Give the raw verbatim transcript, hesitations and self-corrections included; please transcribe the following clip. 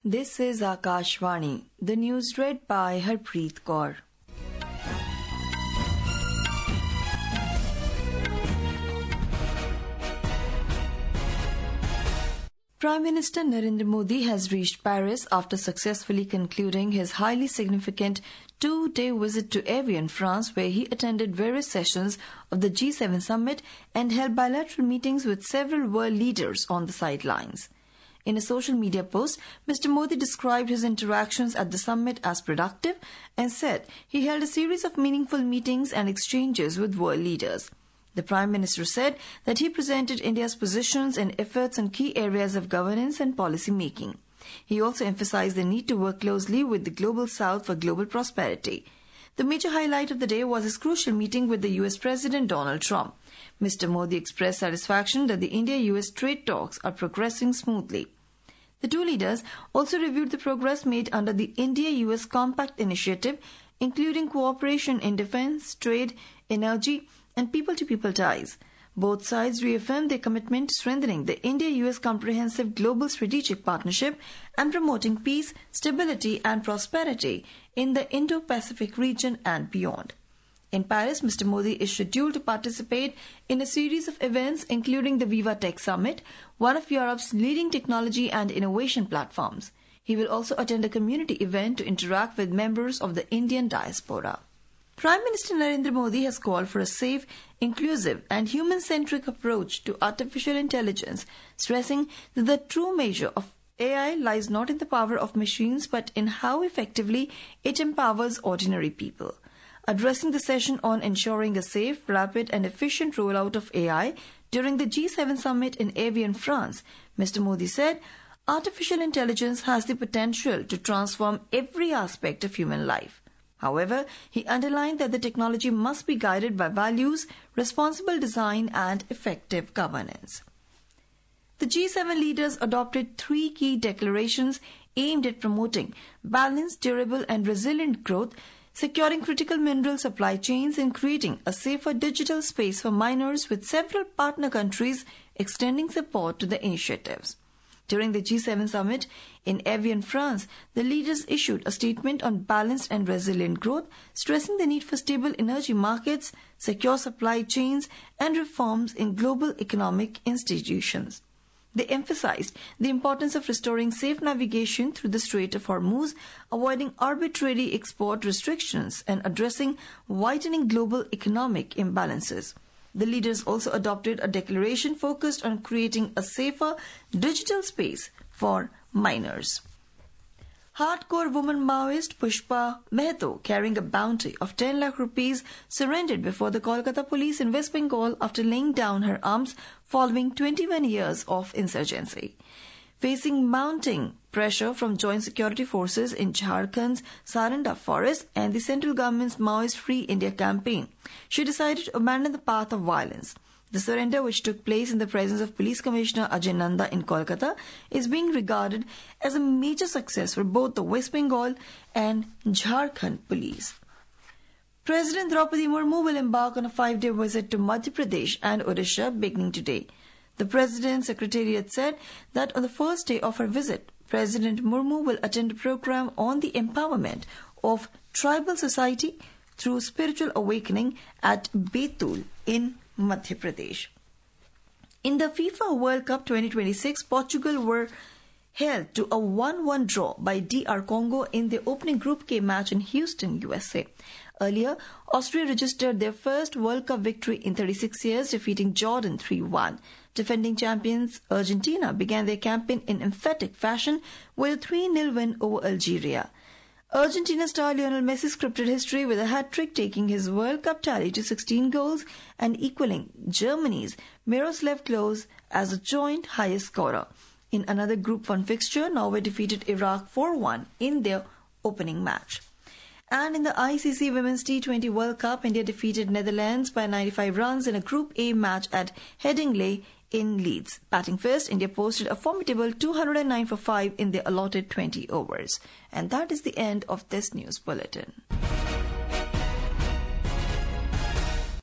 This is Akashvani. The news read by Harpreet Kaur. Prime Minister Narendra Modi has reached Paris after successfully concluding his highly significant two-day visit to Evian, France, where he attended various sessions of the G seven summit and held bilateral meetings with several world leaders on the sidelines. In a social media post, Mister Modi described his interactions at the summit as productive and said he held a series of meaningful meetings and exchanges with world leaders. The Prime Minister said that he presented India's positions and efforts in key areas of governance and policy making. He also emphasized the need to work closely with the Global South for global prosperity. The major highlight of the day was his crucial meeting with the U S President Donald Trump. Mister Modi expressed satisfaction that the India-U S trade talks are progressing smoothly. The two leaders also reviewed the progress made under the India-U S Compact Initiative, including cooperation in defense, trade, energy, and people-to-people ties. Both sides reaffirmed their commitment to strengthening the India-U S Comprehensive Global Strategic Partnership and promoting peace, stability, and prosperity in the Indo-Pacific region and beyond. In Paris, Mister Modi is scheduled to participate in a series of events including the Viva Tech Summit, one of Europe's leading technology and innovation platforms. He will also attend a community event to interact with members of the Indian diaspora. Prime Minister Narendra Modi has called for a safe, inclusive and human-centric approach to artificial intelligence, stressing that the true measure of A I lies not in the power of machines but in how effectively it empowers ordinary people. Addressing the session on ensuring a safe, rapid and efficient rollout of A I during the G seven summit in Evian, France, Mister Modi said, "Artificial intelligence has the potential to transform every aspect of human life." However, he underlined that the technology must be guided by values, responsible design and effective governance. The G seven leaders adopted three key declarations aimed at promoting balanced, durable and resilient growth, securing critical mineral supply chains and creating a safer digital space for miners, with several partner countries extending support to the initiatives. During the G seven summit in Evian, France, the leaders issued a statement on balanced and resilient growth, stressing the need for stable energy markets, secure supply chains, and reforms in global economic institutions. They emphasized the importance of restoring safe navigation through the Strait of Hormuz, avoiding arbitrary export restrictions, and addressing widening global economic imbalances. The leaders also adopted a declaration focused on creating a safer digital space for miners. Hardcore woman Maoist Pushpa Mehto, carrying a bounty of ten lakh rupees, surrendered before the Kolkata police in West Bengal after laying down her arms following twenty-one years of insurgency. Facing mounting pressure from joint security forces in Jharkhand's Saranda forest and the central government's Maoist Free India campaign, she decided to abandon the path of violence. The surrender, which took place in the presence of Police Commissioner Ajay Nanda in Kolkata, is being regarded as a major success for both the West Bengal and Jharkhand police. President Draupadi Murmu will embark on a five-day visit to Madhya Pradesh and Odisha beginning today. The President's Secretariat said that on the first day of her visit, President Murmu will attend a program on the empowerment of tribal society through spiritual awakening at Betul in Madhya Pradesh. In the FIFA World Cup twenty twenty-six, Portugal were held to a one one draw by D R Congo in their opening Group K match in Houston, U S A. Earlier, Austria registered their first World Cup victory in thirty-six years, defeating Jordan three one. Defending champions Argentina began their campaign in emphatic fashion with a three nil win over Algeria. Argentina star Lionel Messi scripted history with a hat-trick, taking his World Cup tally to sixteen goals and equaling Germany's Miroslav Klose as a joint highest scorer. In another Group one fixture, Norway defeated Iraq four one in their opening match. And in the I C C Women's T twenty World Cup, India defeated Netherlands by ninety-five runs in a Group A match at Headingley in Leeds. Batting first, India posted a formidable two hundred nine for five in their allotted twenty overs. And that is the end of this news bulletin.